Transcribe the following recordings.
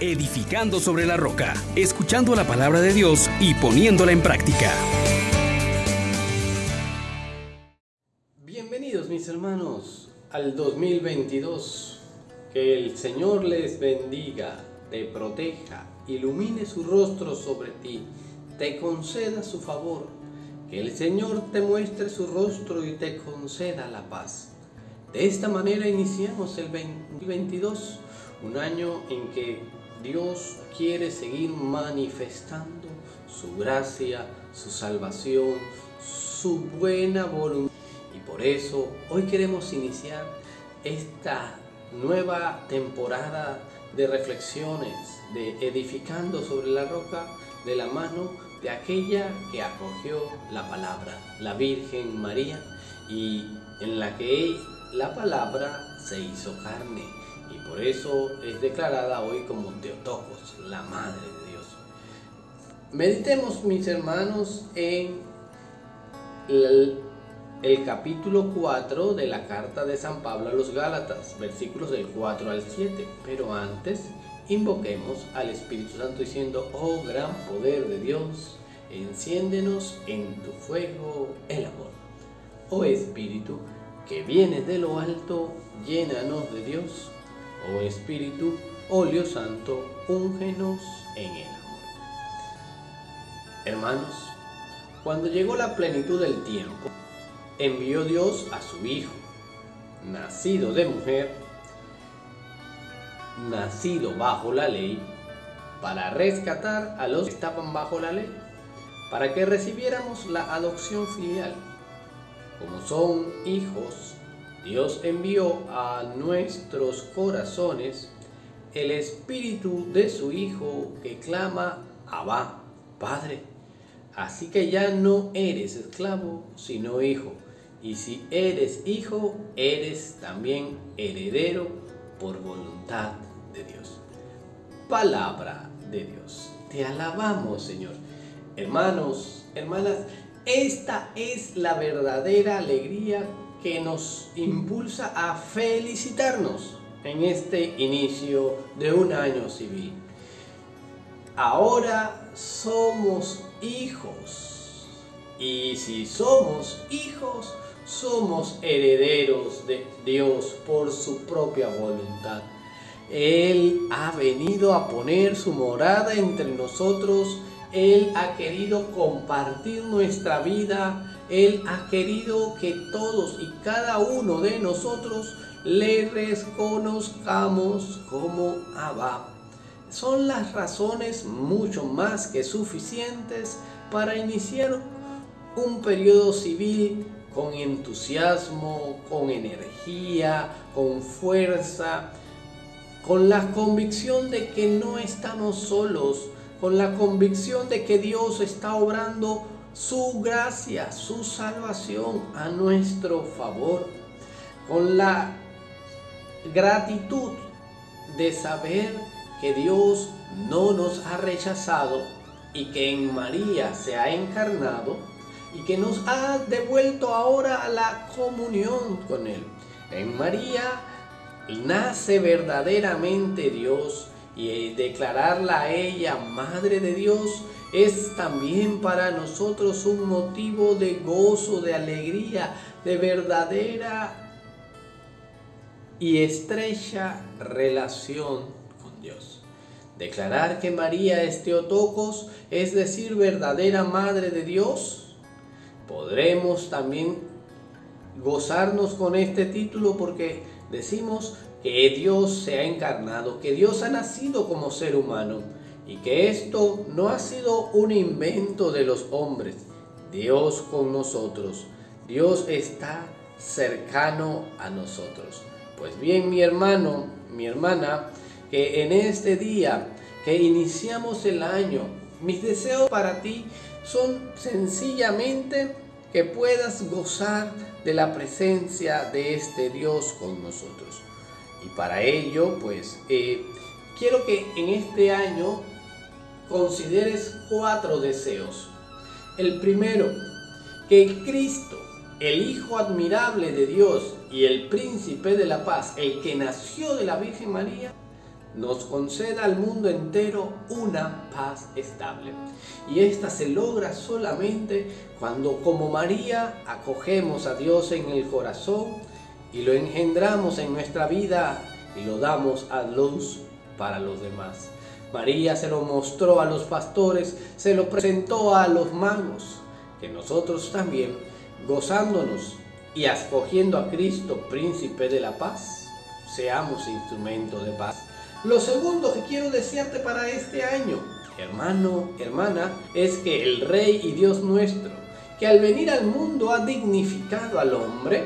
edificando sobre la roca, escuchando la palabra de Dios y poniéndola en práctica. Bienvenidos mis hermanos al 2022. Que el Señor les bendiga, te proteja, ilumine su rostro sobre ti, te conceda su favor. Que el Señor te muestre su rostro y te conceda la paz. De esta manera iniciamos el 2022, un año en que Dios quiere seguir manifestando su gracia, su salvación, su buena voluntad. Y por eso hoy queremos iniciar esta nueva temporada de reflexiones, de edificando sobre la roca, de la mano de aquella que acogió la palabra, la Virgen María, y en la que la palabra se hizo carne, y por eso es declarada hoy como Teotokos, la Madre de Dios. Meditemos, mis hermanos, en el capítulo 4 de la carta de San Pablo a los Gálatas, versículos del 4 al 7. Pero antes, invoquemos al Espíritu Santo diciendo: oh gran poder de Dios, enciéndenos en tu fuego el amor. Oh Espíritu, que vienes de lo alto, llénanos de Dios. Oh Espíritu, óleo santo, úngenos en el amor. Hermanos, cuando llegó la plenitud del tiempo, envió Dios a su Hijo, nacido de mujer, nacido bajo la ley, para rescatar a los que estaban bajo la ley, para que recibiéramos la adopción filial. Como son hijos, Dios envió a nuestros corazones el Espíritu de su Hijo que clama: Abba, Padre. Así que ya no eres esclavo, sino hijo. Y si eres hijo, eres también heredero por voluntad de Dios. Palabra de Dios. Te alabamos, Señor. Hermanos, hermanas, esta es la verdadera alegría que nos impulsa a felicitarnos en este inicio de un año civil. Ahora somos hijos, y si somos hijos, somos herederos de Dios por su propia voluntad. Él ha venido a poner su morada entre nosotros. Él ha querido compartir nuestra vida. Él ha querido que todos y cada uno de nosotros le reconozcamos como Abba. Son las razones mucho más que suficientes para iniciar un periodo civil con entusiasmo, con energía, con fuerza, con la convicción de que no estamos solos, con la convicción de que Dios está obrando su gracia, su salvación a nuestro favor, con la gratitud de saber que Dios no nos ha rechazado y que en María se ha encarnado y que nos ha devuelto ahora a la comunión con Él. En María nace verdaderamente Dios, y declararla a ella Madre de Dios es también para nosotros un motivo de gozo, de alegría, de verdadera y estrecha relación con Dios. Declarar que María es Teotokos, es decir, verdadera Madre de Dios. Podremos también gozarnos con este título porque decimos que Dios se ha encarnado, que Dios ha nacido como ser humano, y que esto no ha sido un invento de los hombres. Dios con nosotros, Dios está cercano a nosotros. Pues bien, mi hermano, mi hermana, que en este día que iniciamos el año, mis deseos para ti son sencillamente que puedas gozar de la presencia de este Dios con nosotros. Y para ello, pues, quiero que en este año consideres 4 deseos. El primero, que Cristo, el Hijo admirable de Dios y el Príncipe de la Paz, el que nació de la Virgen María, nos conceda al mundo entero una paz estable. Y esta se logra solamente cuando, como María, acogemos a Dios en el corazón y lo engendramos en nuestra vida y lo damos a luz para los demás. María se lo mostró a los pastores, se lo presentó a los magos, que nosotros también, gozándonos y escogiendo a Cristo, príncipe de la paz, seamos instrumentos de paz. Lo segundo que quiero desearte para este año, hermano, hermana, es que el Rey y Dios nuestro, que al venir al mundo ha dignificado al hombre,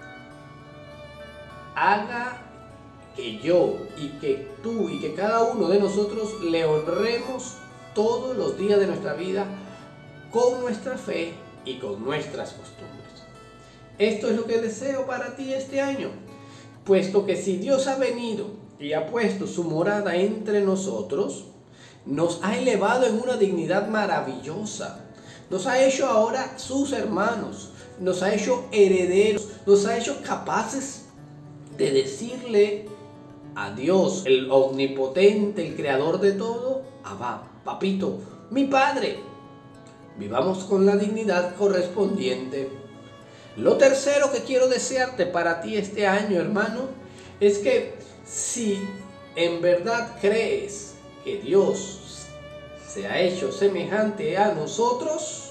haga que yo y que tú y que cada uno de nosotros le honremos todos los días de nuestra vida con nuestra fe y con nuestras costumbres. Esto es lo que deseo para ti este año, puesto que si Dios ha venido y ha puesto su morada entre nosotros, nos ha elevado en una dignidad maravillosa, nos ha hecho ahora sus hermanos, nos ha hecho herederos, nos ha hecho capaces de decirle a Dios, el omnipotente, el creador de todo: Abba, papito, mi padre. Vivamos con la dignidad correspondiente. Lo tercero que quiero desearte para ti este año, hermano, es que si en verdad crees que Dios se ha hecho semejante a nosotros,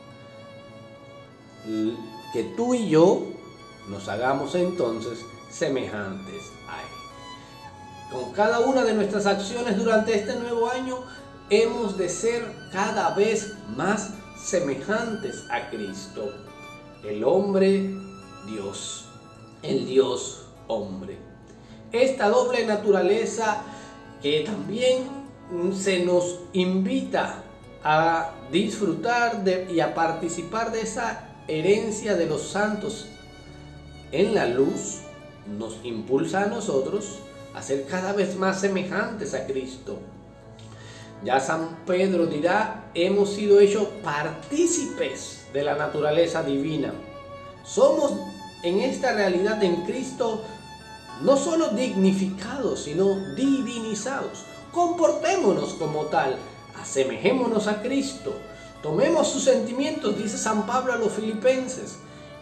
que tú y yo nos hagamos entonces semejantes a Él. Con cada una de nuestras acciones durante este nuevo año, hemos de ser cada vez más semejantes a Cristo, el hombre Dios, el Dios hombre. Esta doble naturaleza que también se nos invita a disfrutar y a participar de esa herencia de los santos en la luz, nos impulsa a nosotros a ser cada vez más semejantes a Cristo. Ya San Pedro dirá: hemos sido hechos partícipes de la naturaleza divina. Somos en esta realidad en Cristo no solo dignificados, sino divinizados. Comportémonos como tal, asemejémonos a Cristo, tomemos sus sentimientos, dice San Pablo a los filipenses,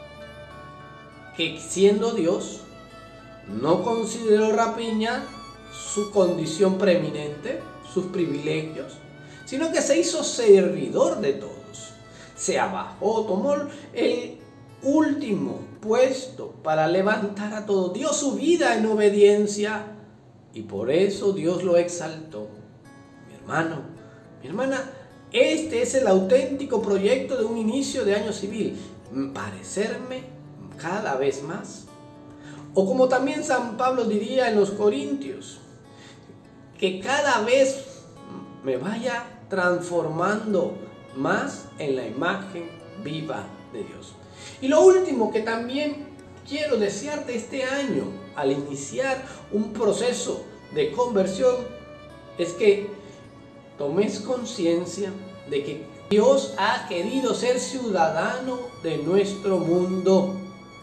que siendo Dios, no consideró rapiña su condición preeminente, sus privilegios, sino que se hizo servidor de todos. Se abajó, tomó el último puesto para levantar a todos, dio su vida en obediencia y por eso Dios lo exaltó. Mi hermano, mi hermana, este es el auténtico proyecto de un inicio de año civil: parecerme cada vez más. O como también San Pablo diría en los Corintios, que cada vez me vaya transformando más en la imagen viva de Dios. Y lo último que también quiero desearte este año, al iniciar un proceso de conversión, es que tomes conciencia de que Dios ha querido ser ciudadano de nuestro mundo.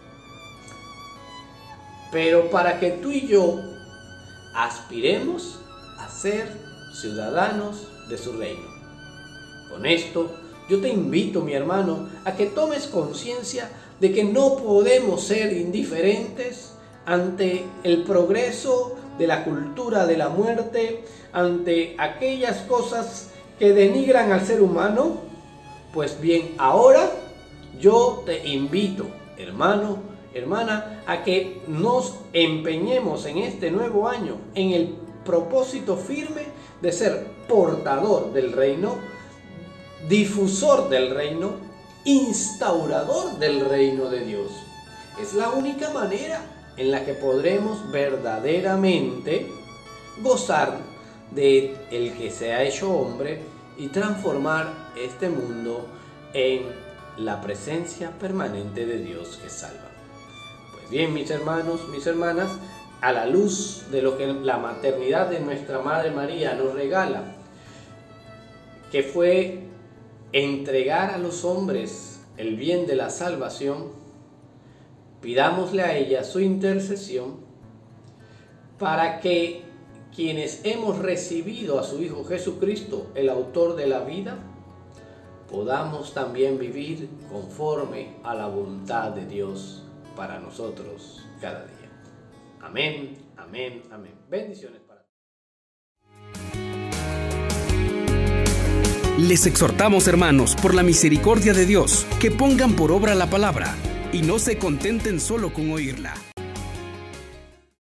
Pero para que tú y yo aspiremos a ser ciudadanos de su reino. Con esto, yo te invito, mi hermano, a que tomes conciencia de que no podemos ser indiferentes ante el progreso de la cultura de la muerte, ante aquellas cosas que denigran al ser humano. Pues bien, ahora yo te invito, hermano, hermana, a que nos empeñemos en este nuevo año en el propósito firme de ser portador del reino, difusor del reino, instaurador del reino de Dios. Es la única manera en la que podremos verdaderamente gozar de el que se ha hecho hombre y transformar este mundo en la presencia permanente de Dios que salva. Pues bien, mis hermanos, mis hermanas, a la luz de lo que la maternidad de nuestra Madre María nos regala, que fue entregar a los hombres el bien de la salvación, pidámosle a ella su intercesión para que quienes hemos recibido a su Hijo Jesucristo, el autor de la vida, podamos también vivir conforme a la voluntad de Dios para nosotros cada día. Amén, amén, amén. Bendiciones para todos. Les exhortamos, hermanos, por la misericordia de Dios, que pongan por obra la palabra y no se contenten solo con oírla.